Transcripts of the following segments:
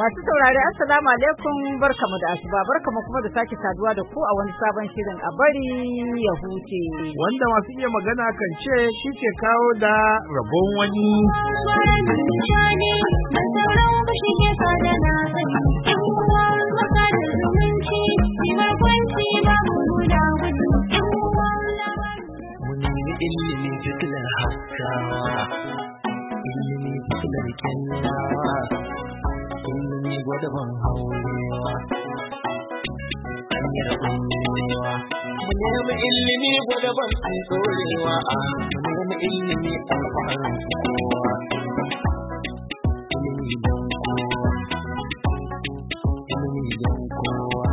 Masu saurare assalamu alaikum barkamu da asuba barkamu kuma da sake saduwa da ku a wani sabon shirin a bari ya huce. Wanda masu iya magana kan ce shi ke kawo da rabon wani. Ilimi fitilar haskawa, ilimi fitilar kyallawa, ilimi gwadaban haurewa, hanyar ɓullewa. Mu nemi ilimi gwadaban alƙorewa, mu nemi ilimi alfaharin kowa. Ilimi don kowa, ilimi don kowa.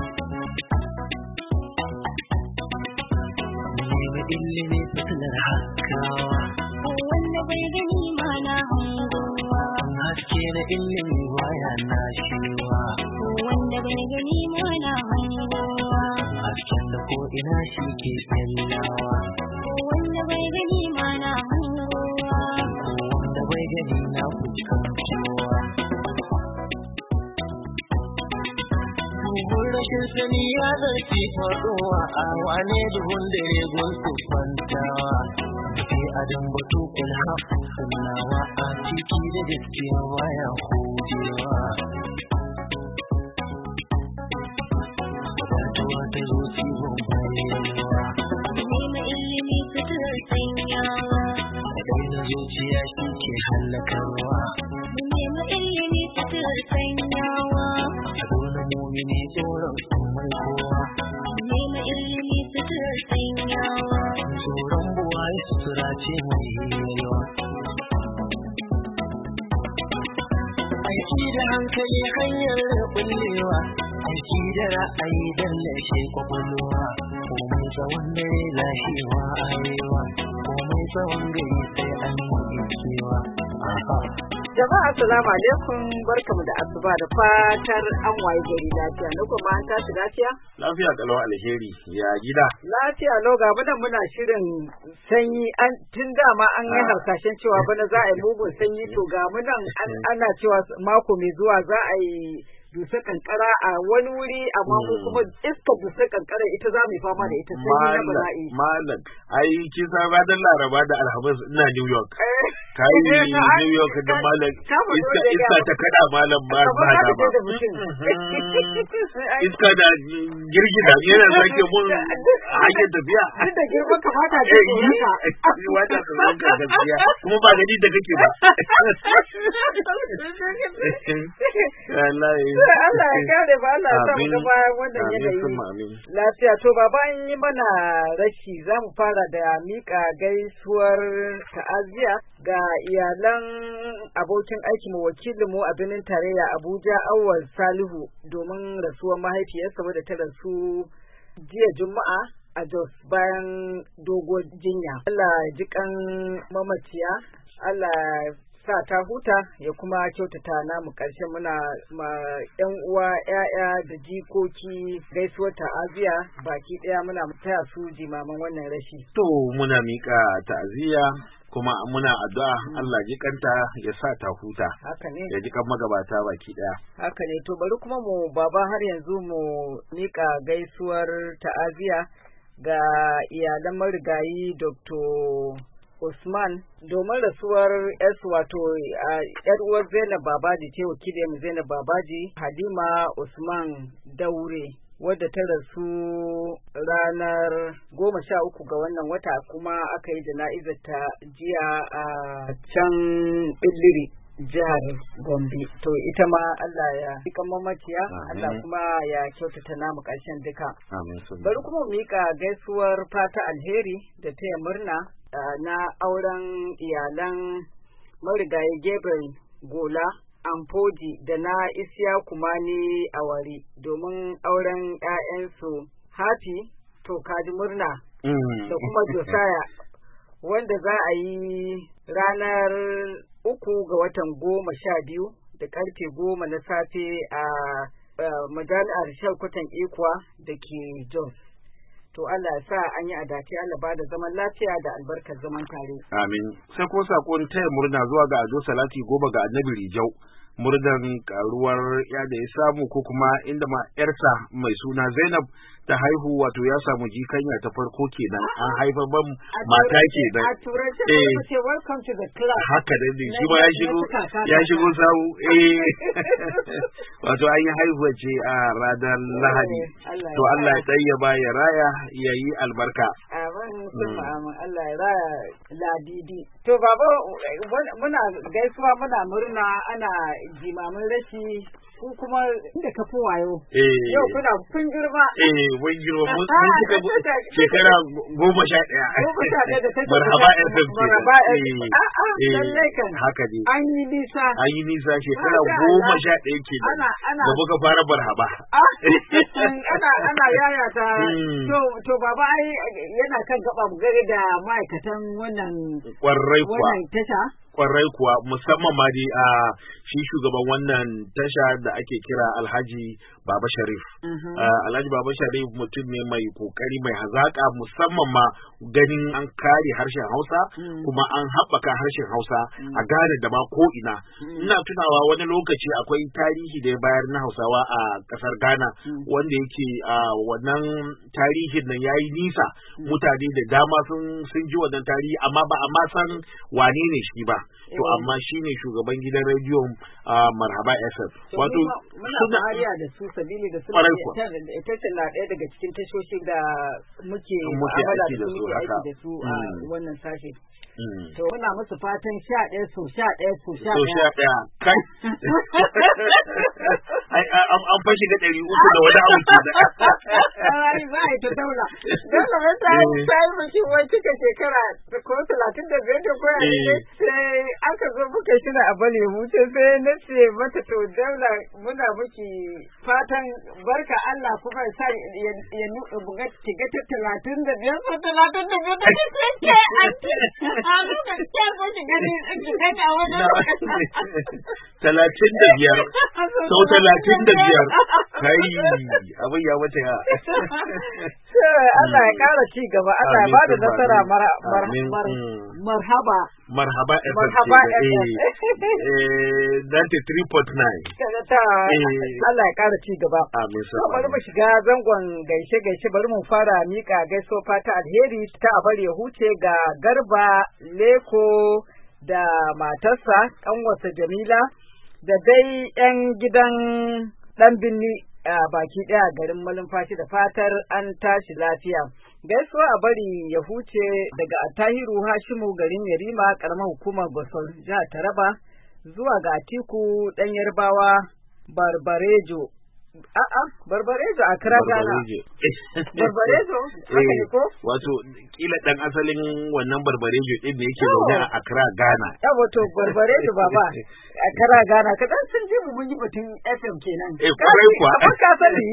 Mu nemi ilimi fitilar haskawa. Wanda bai gani ma na hangowa. Haske na ilimi waya na shiwa. Wanda bai gani ma na hangowa. Hasken da ko ina shi ke tsallawa. Wanda bai gani ma na hangowa. Wanda bai gani na fuskancewa. Duhun rashin sani ya zarfi faɗowa a wane duhun dare gunsu kwantawa. Sai adam batu kulha sunawa a ciki da gaskiya baya hudewa. Wadatuwa ta zo ciwon barewa. Nema ilimi fitar sanyawa. Daina zuciya shi ke hallakarwa. Nema ilimi fitar sanyawa. A dole mumini tsoron mai kowa. Nema ilimi fitar sanyawa. Tsoron buwaye sutura ce mai yawa. Aiki da hankali hanyar bullewa, aiki da ra'ayi don lashe kwakwalwa. Komai tsawon dare lashewa arewa, komai tsawon gari sai an yi kewa. Jama'a assalamu alaikum barkamu da asuba da fatar an waye gari lafiya na kuma an tashi lafiya? Lafiya kalau alheri ya gida. Lafiya lau ga muna shirin sanyi an tun dama an yi harsashen cewa bana za a yi mugun sanyi to ga ana cewa mako mai zuwa za a yi dusa kankara a wani wuri amma mu kuma iska dusa kankara ita za mu yi fama da ita sanyi na bala'i. Malam ai kin san ranar Laraba da Alhamis ina New York. Kai New York da malam iska ta kada malam ba da ba. Iska da girgida yana sake mun hanyar tafiya. Duk da girman kamata da haka. Wata tsoron ka gaskiya kuma ba gani da kake ba. Allah ya kare ba Allah ya sa mu bayan wannan yanayi. Lafiya to baba an yi mana rashi za mu fara da mika gaisuwar ta'aziyya ga iyalan abokin aikin wakilinmu a birnin tarayya Abuja Awwal Salihu domin rasuwar mahaifiyarsa wadda ta rasu jiya Juma'a a Jos bayan dogon jinya. Allah ya ji kan mamaciya, Allah sa ta huta ya kuma kyautata namu ƙarshen muna ma ƴan uwa ƴaƴa da jikoki gaisuwar ta'aziyya baki ɗaya muna taya su jimaman wannan rashi. To muna mika ta'aziyya kuma muna addu'a Allah ji kanta ya sa ta huta. Haka ne. Ya ji kan magabata baki ɗaya. Haka ne to bari kuma mu baba har yanzu mu mika gaisuwar ta'aziyya ga iyalan marigayi Dr. Usman domin rasuwar S wato yar uwar Zainab Babaji ce wakilin Zainab Babaji Halima Usman Daure wadda ta rasu ranar 13 ga wannan wata kuma aka yi jana'izar ta jiya a can Billiri jihar Gombe. To ita ma Allah ya cikan mamaciya, Allah kuma ya kyautata namu ƙarshen duka. Bari kuma mu mika gaisuwar fata alheri da taya murna na auren iyalan marigayi Gabriel Gola Amfoji da na Isiya Kumani Awari domin auren 'ya'yansu Hafi to kaji murna da kuma Josiah wanda za a yi ranar 3 ga watan 12 da karfe 10 na safe a majami'ar Shalkwatan Ikuwa da ke Jos. To Allah ya sa an yi adace, Allah ba da zaman lafiya da albarkar zaman tare. Amin. Sai ko sakon taya murna zuwa ga Ado Salati Goma ga Annabi Rijau murdan karuwar ya da ya samu ko kuma inda ma yarsa mai suna Zainab ta haihu wato ya samu jikanya ta farko kenan an haifa ban mata kenan a turanci ba ce welcome to the club haka da shi ma ya shigo sawu wato an yi haihuwa ce a ranar Lahadi to Allah ya tayyaba ya raya ya yi albarka Allah ya raya ladidi to baba muna gaisuwa muna murna ana jimamin rashi ku kuma inda ka fi wayo yau kun girma mun girma mun cika shekara 11 da ta marhaba FM lallai kan haka ne an yi nisa shekara 11 ke da muka fara marhaba ana yaya ta to baba ai yana kan gaba mu gare da ma'aikatan wannan tasha kwarai kuwa musamman ma dai a shi shugaban wannan tasha da ake kira Alhaji Baba Sharif. Alhaji Baba Sharif mutum ne mai kokari mai hazaka musamman ma ganin an kare harshen Hausa kuma an haɓaka harshen Hausa a Ghana da ma ko ina. Ina tunawa wani lokaci akwai tarihi da ya bayar na Hausawa a ƙasar Ghana wanda yake wannan tarihin nan yayi nisa mutane da dama sun ji wannan tarihi amma ba a ma san wane ne shi ba. To amma shine shugaban gidan rediyon Marhaba FM. Wato muna hariya da su sabili da su ita na ɗaya daga cikin tashoshi da muke aiki da su a wannan sashe. To muna musu fatan 11 kai an fashi da 300 da wani abu ke da ai ba ita daula sai miki wai kika shekara ko 35 da ko sai aka zo muka shirya a bale mu sai na ce mata to daula muna miki fatan barka Allah kuma sa ya buga kiga ta 35 ko 35 da ke sau 35 kai abin ya wuce ya Allah ya kara ci gaba Allah ya bada nasara marhaba that is 3.9 Allah ya kara ci gaba bari mu shiga zangon gaishe bari mu fara mika gaiso fata alheri ta abar ya huce ga Garba Leko da matarsa ƙanwarsa Jamila da dai 'yan gidan ɗan binni baki ɗaya garin malumfashi da fatar an tashi lafiya. Gaisuwa a bari ya huce daga Attahiru Hashimu garin Yarima ƙaramar hukumar Gosol jihar Taraba zuwa ga Atiku ɗan Yarbawa Barbarejo. Barbarejo a Accra Ghana. Barbarejo? Haka ne ko? Wato kila dan asalin wannan Barbarejo din da yake zaune a Accra Ghana. Yawa to Barbarejo baba Accra Ghana kadan sun ji mun yi batun FM kenan. Kwarai kuwa. Ka sani.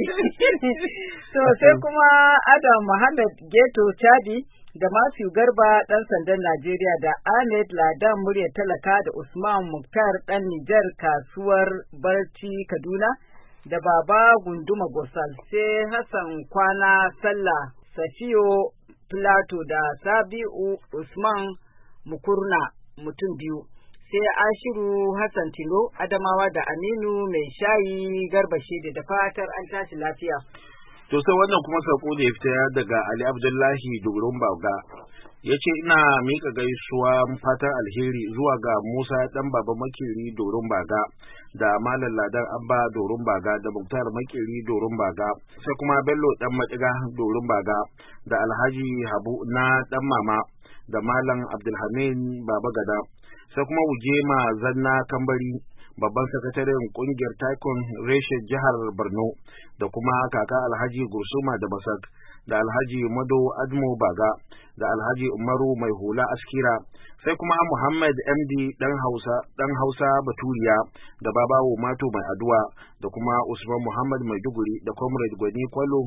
To sai kuma Adam Muhammad Geto Chadi da Matthew Garba ɗan sandan Najeriya da Ahmed Ladan murya talaka da Usman Muktar ɗan Nijar kasuwar Barci Kaduna. Da Baba Gunduma Gosal sai Hassan Kwana Sallah Safiyo Plato da Sabi'u Usman Mukurna mutum biyu sai Ashiru Hassan Tilo Adamawa da Aminu Mai Shayi Garba Shede da fatar an tashi lafiya. To sai wannan kuma sako da ya fita daga Ali Abdullahi Dugurun Baga ya ce ina mika gaisuwa fatan alheri zuwa ga Musa dan Baba Makeri Dorun Baga da Malam Ladan Abba Dorun Baga da Muktar Makeri Dorun Baga sai kuma Bello dan Madiga Dorun Baga da Alhaji Habu na dan Mama da Malam Abdulhamid Baba Gada sai kuma Wujema Zanna Kambari babban sakataren kungiyar Taikon reshen jihar Borno da kuma kaka Alhaji Gursuma da Basak da Alhaji Mado Admo Baga da Alhaji Umaru Mai Hula Askira sai kuma Muhammad MD dan Hausa Baturiya da Babawo Mato Mai Aduwa da kuma Usman Muhammad Maiduguri da Comrade Gwani Kwalo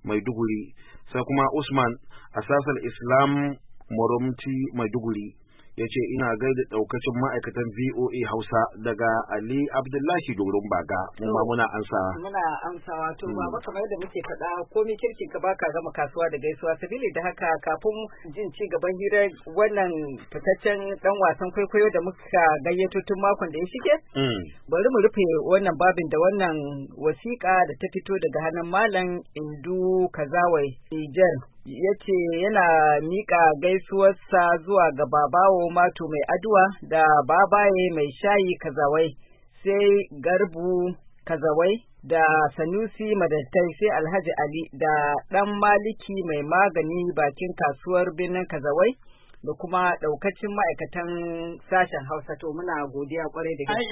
Maiduguri sai kuma Usman Asasal Islam Moromti Maiduguri ya ce ina gaida daukacin ma'aikatan VOA Hausa daga Ali Abdullahi Doron Baga. Mu ma muna amsawa to baba kamar yadda muke faɗa komai kirkin ka baka gama kasuwa da gaisuwa sabili da haka kafin jin ci gaban hirar wannan fitaccen dan wasan kwaikwayo da muka gayyato tun makon da ya shige bari mu rufe wannan babin da wannan wasiƙa da ta fito daga hannun Malam Indu Kazawai Niger. Ya ce yana miƙa gaisuwarsa zuwa ga babawo Mato mai aduwa da babaye mai shayi Kazawai, sai Garbu Kazawai da Sanusi Madattai, sai Alhaji Ali da ɗan Maliki mai magani bakin kasuwar birnin Kazawai da kuma ɗaukacin ma'aikatan sashen Hausa. To muna godiya kwarai da gaske.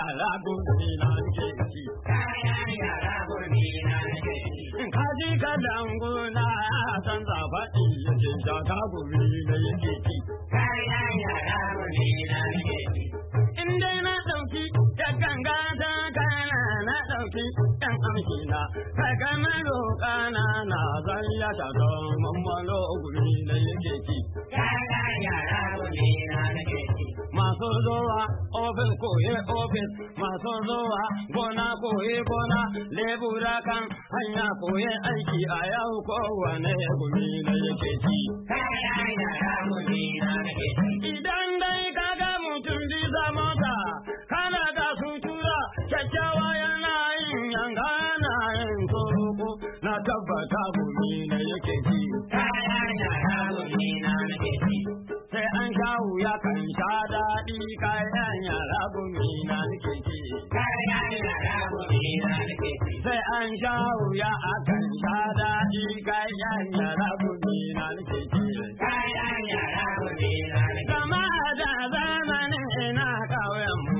Kaji ka danguna san zafaɗi yake shaka gumi da yake ci. Kayan yara gumi na yake ci. In dai na ɗauki ya ganga ta kana na ɗauki ɗan amshi na. Kaga na roƙa na zan ya shaka mammalo gumi da yake ci. Kayan yara gumi na yake ci. Masu zuwa ofis koye ofis, masu zuwa gona koye gona, lebura kan hanya koye aiki a yau kowane gumi na yake ci. Kaya yara gumi na yake ci. Idan dai kaga mutum bisa mota, kana da sutura kyakkyawa yana yin yanga na yin soroko, na tabbata gumi na yake ci. Kaya yara gumi na yake ci. Sai an sha wuya kan sha daɗi kayan yara gumi na nake ci. Kayan yara gumi na nake ci. Sai an sha wuya akan sha daɗi kayan yara gumi na nake ci. Kayan yara gumi na nake ci. Gama da zamanin ina ƙauyen mu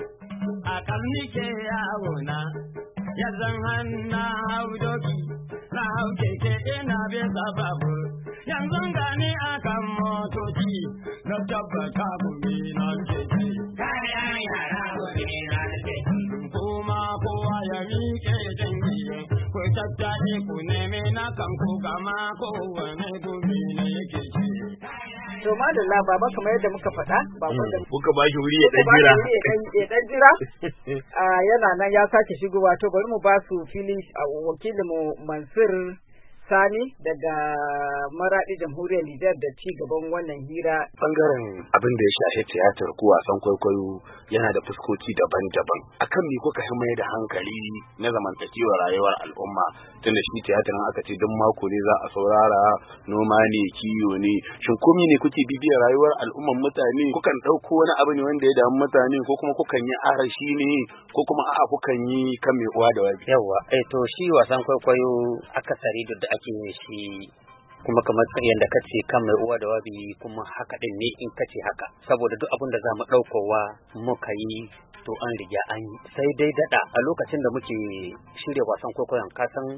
a ƙarni ke yawo na yanzu hanna hau doki na hau keke ina bisa babur. Yanzu gani akan motoci na tabbata gumi na ke ci. Kayan yara gumi na ke ci. Kuma kowa ya miƙe dangi ku tattare ku neme na kan ku gama kowane gumi na yake ci. To madalla baba kamar yadda muka faɗa kuka ba shi wuri ya dan jira yana nan ya sake shigowa. To bari mu ba su fili wakilinmu Mansur Sani daga Maradi Jamhuriyar Nijar da ci gaban wannan hira. Bangaren abin da ya shafi tiyatar ko wasan kwaikwayo yana da fuskoki daban-daban. Akan me kuka mai da hankali na zamantakewar rayuwar al'umma? Tunda shi tiyatar aka ce duk mako ne za a saurara, noma ne, kiwo ne. Shin komai ne kuke bibiyar rayuwar al'umman mutane? Kukan ɗauko wani abu ne wanda ya damu mutane, ko kuma kukan yi arashi ne, ko kuma a'a kukan yi kan mai uwa da wabi? Yawwa, to shi wasan kwaikwayo akasari da ake yin shi kuma kamar yadda kace kan mai uwa da wabi, kuma haka din ne in kace haka, saboda duk abin da za mu ɗaukowa muka yi to an riga an yi. Sai dai daɗa a lokacin da muke shirya wasan kwaikwayon, kasan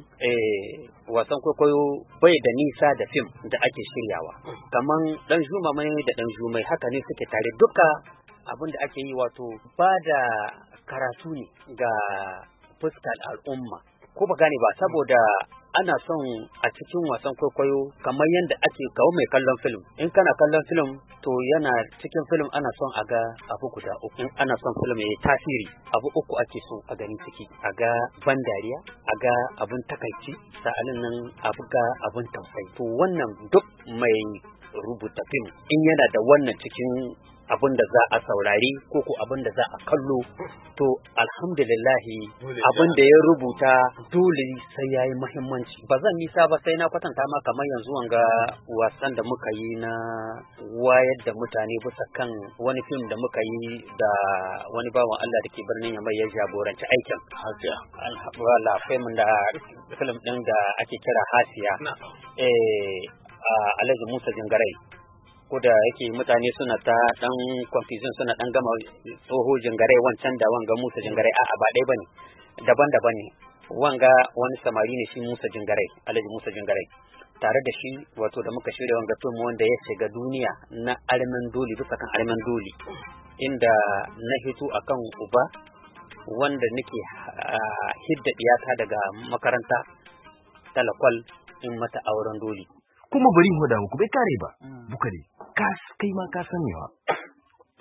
wasan kwaikwayo bai da nisa da fim da ake shiryawa, kaman ɗan juma mai da ɗan jumai haka ne suke tare. Duka abin da ake yi wato ba da karatu ne ga fuskar al'umma, ko ba gane ba, saboda ana son a cikin wasan kwaikwayo kamar yadda ake kawo mai kallon film. In kana kallon film to yana cikin film ana son a ga abu guda uku. In ana son film ya yi tasiri, abu uku ake so a gani ciki: a ga ban dariya, a ga abun takaici, sa'anin nan a ga abun tausayi. To wannan duk mai rubuta film in yana da wannan cikin abin da za a saurari ko abin da za a kallo, to alhamdulillahi abin da ya rubuta dole sai yayi muhimmanci. Ba zan nisa ba sai na kwatanta ma kamar yanzu wanga wasan da muka yi na wayar da mutane bisa kan wani film da muka yi da wani bawan Allah da ke birnin Yamai ya jagoranci aikin. Hasiya. Alhamdulillah, film din da ake kira Hasiya. Alhaji Musa Jingarai, ko da yake mutane suna ta dan confusion, suna dan gama tsoho Jingarai wancan da wanga Musa Jingarai, a'a ba dai bane, daban-daban ne. Wanga wani samari ne shi Musa Jingarai, Alhaji Musa Jingarai. Tare da shi wato da muka shirya wanga film wanda ya shiga duniya na armen doli, bisa kan armen doli, inda na hito akan uba wanda nake hidda diyata daga makaranta talakwal in mata auren doli. Kuma bari mu da ku bai kare ba, bukare kai ma ka san mewa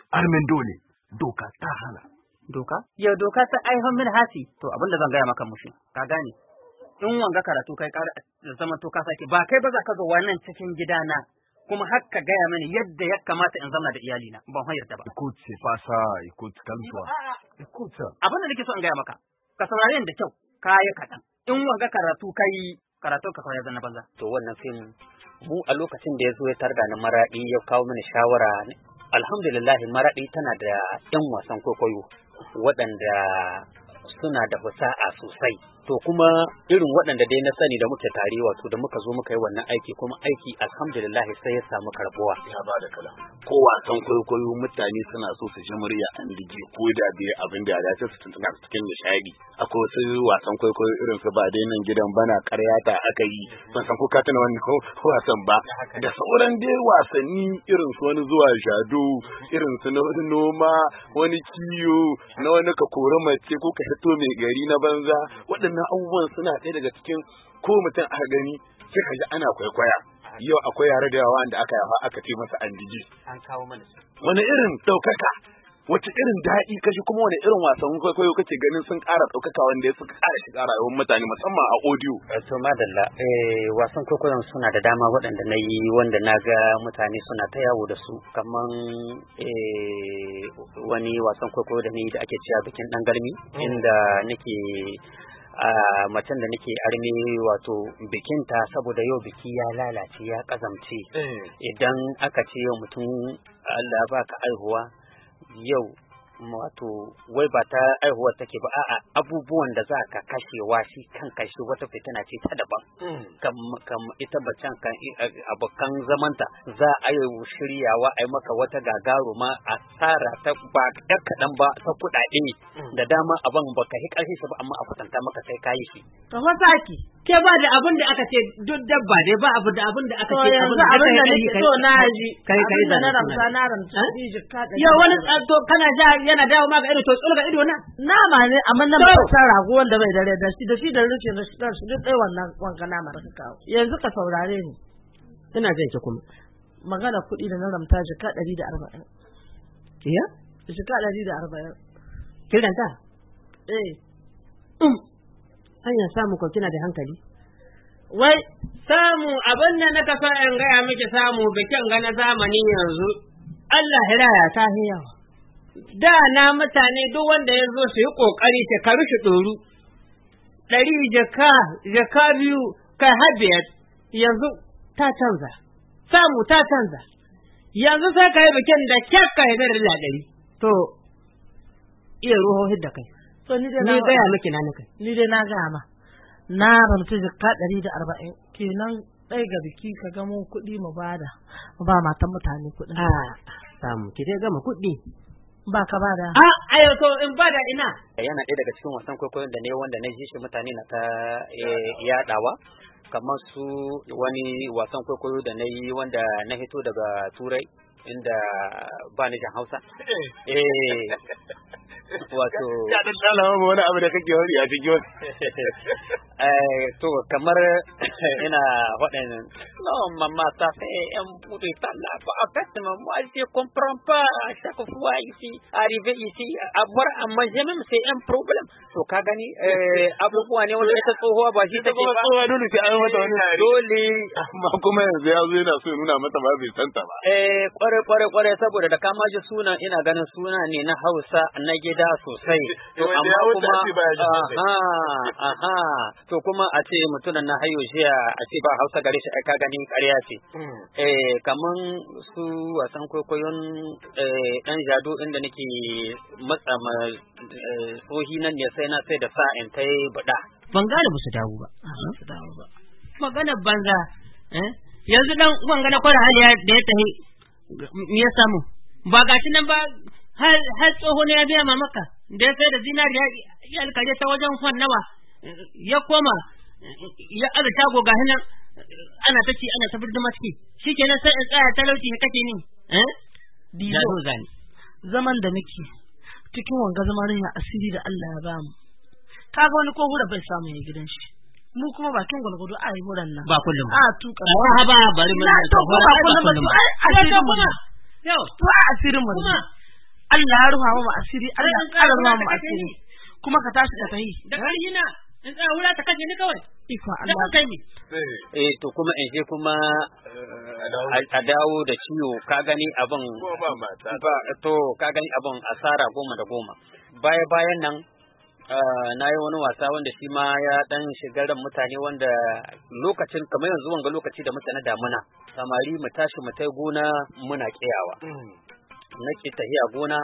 armin dole doka ta hana. Doka? Yau doka ta aihon min hasi. To abin da zan gaya maka mushi, ka gane. In wanga karatu kai ƙara zama to ka sake ba kai ba za ka zo wannan cikin gidana kuma har ka gaya mini yadda ya kamata in zama da iyalina ban hayarta ba. Écoute, c'est pas ça. Écoute, calme-toi. Écoute. Abin da nake so in gaya maka, ka saurare ni da kyau, kaya kaɗan. In wanga karatu kai karatun ka kawai na banza. To wannan fim mu a lokacin da ya zo ya tarda na Maraɗi ya kawo mini shawara. Alhamdulillah Maraɗi tana da 'yan wasan kwaikwayo waɗanda suna da fasaha sosai. To kuma irin waɗanda dai na sani da muke tare wato da muka zo muka yi wannan aiki kuma aiki alhamdulillah sai ya samu karbuwa. Ya ba da kala. Ko wasan kwaikwayo mutane suna so su ji murya an dige ko da bai abin da ya dace su tuntuna cikin nishadi. Akwai wasu wasan kwaikwayo irin su ba dai nan gidan bana ƙaryata aka yi ban san ko ka tuna wannan ko wasan ba. Da sauran dai wasanni irin su wani zuwa jado irin su na wani noma wani kiyo na wani ka kori mace ko ka hito mai gari na banza waɗannan abubuwan suna ɗaya daga cikin ko mutum aka gani sai ka ji ana kwaikwaya yau akwai yare da yawa da aka yafa aka ce masa an diji an kawo mana wani irin ɗaukaka wace irin daɗi kashi kuma wani irin wasan kwaikwayo kake ganin sun ƙara ɗaukaka wanda ya suka ƙara shiga rayuwar mutane musamman a audio. To madalla wasan kwaikwayon suna da dama waɗanda na yi wanda na ga mutane suna ta yawo da su kaman wani wasan kwaikwayo da ni da ake cewa bikin ɗan galmi inda nake a macen da nake arme wato bikinta saboda yau biki ya lalace ya kazamce idan aka ce yau mutum Allah baka aihuwa yau wato wai ba ta aihuwar take ba a'a abubuwan da za ka kashewa shi kan kashi wata fitina ce ta daban kam ita bacan kan abokan zamanta za a yi shiryawa a yi maka wata gagaruma asara ta ba da kaɗan ba ta kuɗaɗe da dama abin baka yi ƙarfi shi ba amma a kwatanta maka sai kayi shi to fasaki ke ba da abin da aka ce duk dabba dai ba abu da abin da aka ce abin da nake so na ji kai da na ramsa yau wani to kana ja yana dawo ma ga ido to tsulga ido na nama ne amma nan ba sa rago wanda bai dare da shi da rufe da shi duk dai wannan wanka nama da ka kawo yanzu ka saurare ni ina jin ki kuma magana kuɗi da na ramta jika 140 iya jika 140 kiran ta hanyar samu ko kina da hankali wai samu abin da na kafa in gaya miki samu bikin ga na zamani yanzu Allah hiraya ta yawa da na mutane duk wanda ya zo su yi kokari ta karu shi ɗoru 100 jaka 2 kai har 5 yanzu ta canza samu ta canza yanzu sai ka yi bikin da kyakka ya zai rila 100 to iya ruhohin da kai to ni gaya miki na kai ni dai na gaya ma na ramta jaka 140 kenan ɗai ga biki ka gamo kuɗi mu bada mu ba matan mutane kuɗin samu ki dai gama kuɗi ba ka bada ayo to in bada ina yana ɗaya daga cikin wasan kwaikwayon da ne wanda na ji shi mutane na ta yaɗawa kamar su wani wasan kwaikwayo da na yi wanda na hito daga turai inda ba ni jan Hausa wato ya dan dalama wani abu da kake wari a cikin to kamar ina faɗin non maman ça fait un bout de temps là en fait moi je comprends pas à chaque fois ici arrivé ici avoir à manger même c'est un problème to ka gani abubuwa ne wanda ta tsohuwa ba shi take ba tsohuwa dole sai an mata wani yare dole amma kuma yanzu ya zo yana so nuna mata ba bai santa ba kware saboda da kama ji suna ina ganin suna ne na Hausa na gida sosai to amma kuma to kuma a ce mutunan na hayo jiya a ce ba Hausa gare shi ka gani ƙarya ce kaman su wasan kwaikwayon dan jado inda nake matsa ma tsohi nan ne sai na sai da sa'in kai bada ban gane ba su dawo ba magana banza yanzu dan wanga na kwara hali da ya tahi ya samu ba gashi nan ba har tsoho ne ya biya mamaka da ya sai da zinariya ya alkaje ta wajen kwan nawa ya koma ya aza tago ga hinan ana ta ci ana ta birdima ciki shikenan sai in tsaya talauci ya kake ni dizo zani zaman da muke cikin wanga zamanin ya asiri da Allah ya bamu kaga wani ko hura bai samu ya gidan shi mu kuma bakin gwalgwado a yi wuran nan ba kullum tuka ba bari mun ta hura ba kullum a to kuma yau to asirin mu kuma Allah ya ruha mu asiri Allah ya ƙara ruha mu asiri kuma ka tashi da tahi da ƙarfi na in tsaya wura ta kashe ni kawai ifa Allah kai ni to kuma in je kuma a dawo da ciwo ka gani abin to ka gani abin asara 10 bayan nan na yi wani wasa wanda shi ma ya dan shiga ran mutane wanda lokacin kamar yanzu wanga lokaci da muke na damuna samari mu tashi mu tai gona muna kiyawa nake tahiya gona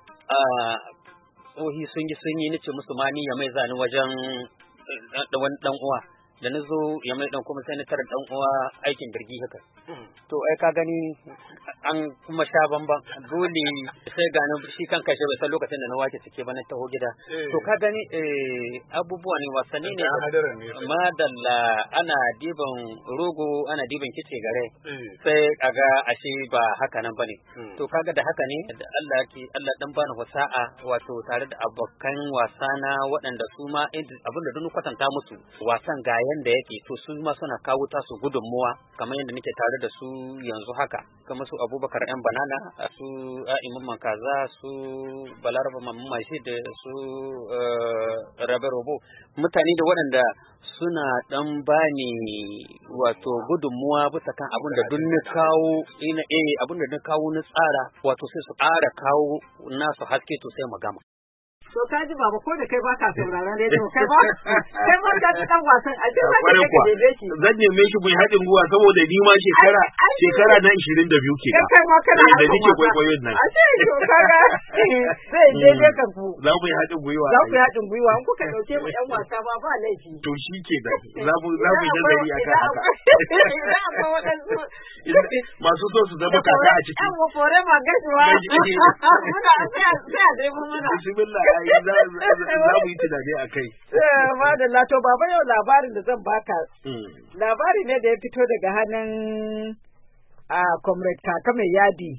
tsohi sun yi nace musu ma ni ya mai zani wajen wani dan uwa da na zo ya mai dan kuma sai na tara dan uwa aikin birgi haka to ai ka gani an kuma sha bamban dole sai gani shi kan kashe bai san lokacin da na wace cike ba na taho gida to ka gani abubuwa ne wasanni ne madalla ana diban rogo ana diban kice gare sai kaga ashe ba haka nan bane to kaga da haka ne da Allah dan bani wasa'a wato tare da abokan wasana waɗanda su ma abinda duk kwatanta musu wasan ga yanda yake to su ma suna kawo tasu gudunmuwa kamar yadda nake tare da su yanzu haka kamar su Abubakar yan banana su Imam Kaza su Balaraba Mamman Mashi da su Rabe Robo mutane da waɗanda suna dan bani wato gudunmuwa bisa kan abin da duk na kawo abin da na kawo na tsara wato sai su ƙara kawo nasu haske to sai mu gama. To ka ji baba ko da kai ba ka sauraron rediyo kai ba ka ji dan wasan a cikin ka debe shi zan neme shi mu haɗin guwa saboda ni ma shekara na 22 ke kai ma kana da nake kwaikwayon nan a ce to kaga sai daidai kan ku za mu yi haɗin gwiwa in kuka dauke mu yan wasa ba laifi to shi ke da za mu yi nazari akan haka idan akwai waɗansu masu so su zama kaka a ciki yan fore ma gashuwa muna sai a dai muna bismillah za mu yi tunani a kai. Madalla to baba yau labarin da zan baka. Labari ne da ya fito daga hannun Comrade Kaka Mai Yadi.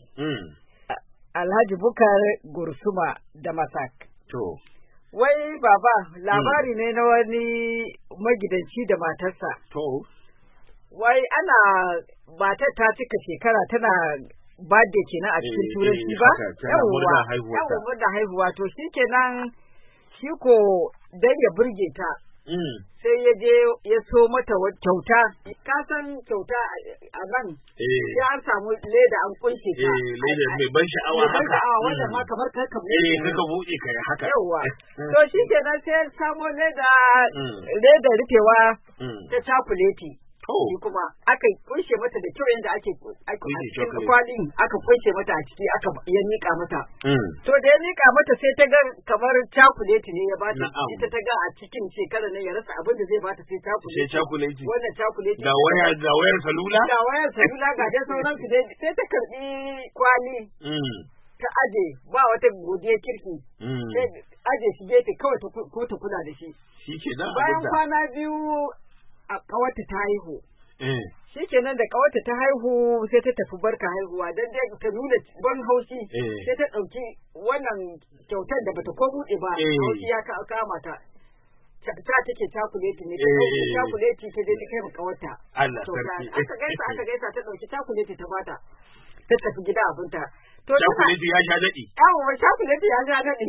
Alhaji Bukar Gursuma da Masak. To. Wai baba labari ne na wani magidanci da matarsa. To. Wai matar ta cika shekara tana birthday kenan a cikin turanci ba yawwa murna haihuwa to shikenan shi ko dan ya burge ta sai ya je ya so mata kyauta ka san kyauta a nan sai an samu leda an kunshe ta leda mai ban sha'awa haka wanda ma kamar ka kaka buɗe kai haka yawwa to shikenan sai ya samo leda rufewa ta chocolate shi kuma aka kunshe mata da kyau yadda ake cikin kwalin aka kunshe mata a ciki aka ya nika mata to da ya nika mata sai ta ga kamar chocolate ne ya bata ita ta ga a cikin shekarar nan ya rasa abin da zai bata sai chocolate wannan chocolate ga wayar salula ga dai sauran su dai sai ta karbi kwali ta aje ba wata godiya kirki sai aje shi gefe kawai ko ta kula da shi bayan kwana biyu a kawarta ta haihu. Shi kenan da kawarta ta haihu sai ta tafi barka haihuwa don dai ta nuna ban haushi sai ta ɗauki wannan kyautar da bata ko buɗe ba haushi ya kama ta. Ta take cakuleti ne ta ɗauki cakuleti ta je ta kai ma kawarta. Allah sarki. Aka gaisa ta ɗauki cakuleti ta bata. Ta tafi gida abinta. Cakuleti ya sha daɗi. Yawon cakuleti ya sha daɗi.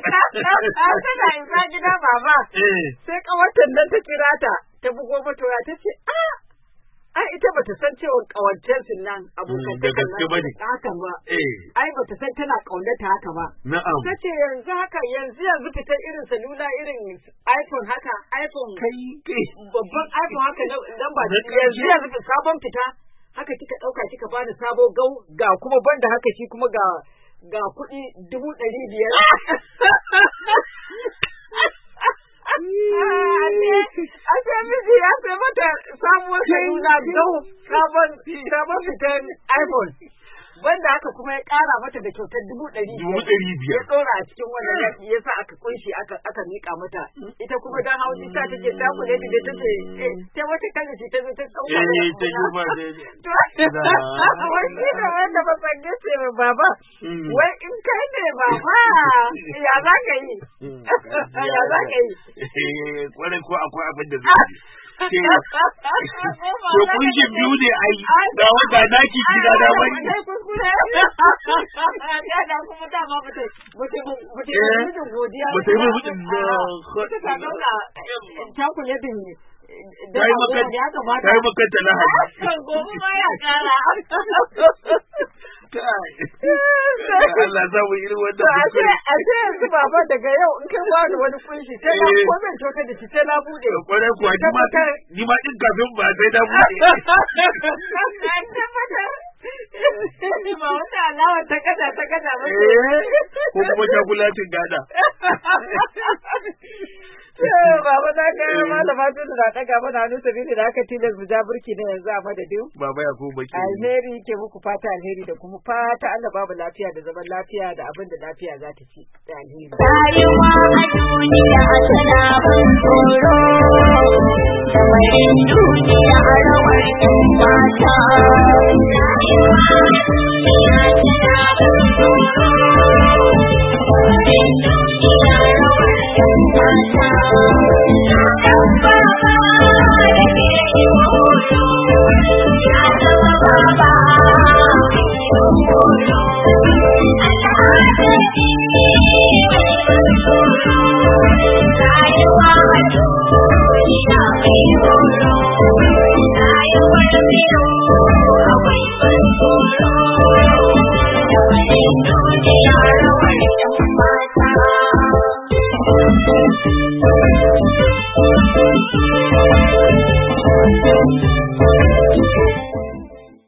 Tana isa gida baba. Sai kawartan nan ta kira ta. Ta bugo mata ya ta ce ai ita bata san cewa kawancen su nan abokan da gaske bane haka ba ai bata san tana kaunata haka ba na'am tace yanzu fitar irin salula irin iPhone haka iPhone kai babban iPhone haka nan ba yanzu sabon fita haka kika dauka kika bani sabo gau ga kuma banda haka shi kuma ga kuɗi 500 Ake miji ya sai mata samuwar salula gau sabon fitan iPhone. Banda haka kuma ya ƙara mata da kyautar 500,000 ya ɗora a cikin wannan yaki ya sa aka kunshi aka miƙa mata ita kuma dan haushi ta take ta kule da take ta wata kaza ce ta zo ta sauka ta yi ba da wani da wanda ba san gace ba baba wai in kai ne baba ya za ka yi kwarai ko akwai abin da zai to kunshin biyu ne ai ga wanda naki gida da bani ya da kuma dama mutum godiya mutum ta zauna cakuletin kai makanta na hajji gobe ma ya kara Allah za mu irin wanda a ce yanzu baba daga yau in kai wani wani kunshi sai na ko zan tota da shi sai na bude kwarai kuwa ni ma din kafin ba sai na bude ba wata alawa ta kada ba ko kuma shagulatin gada baba na ga malama tun da daga mana hannu sabili da aka tilas mu ja burki ne yanzu a madadin baba ya ko baki alheri ke muku fata alheri da kuma fata Allah babu lafiya da zaman lafiya da abin da lafiya za ta ci da alheri rayuwa a duniya tana ban tsoro samarin duniya rawar yan mata rayuwa a duniya tana ban tsoro samarin duniya rawar yan mata Thank you.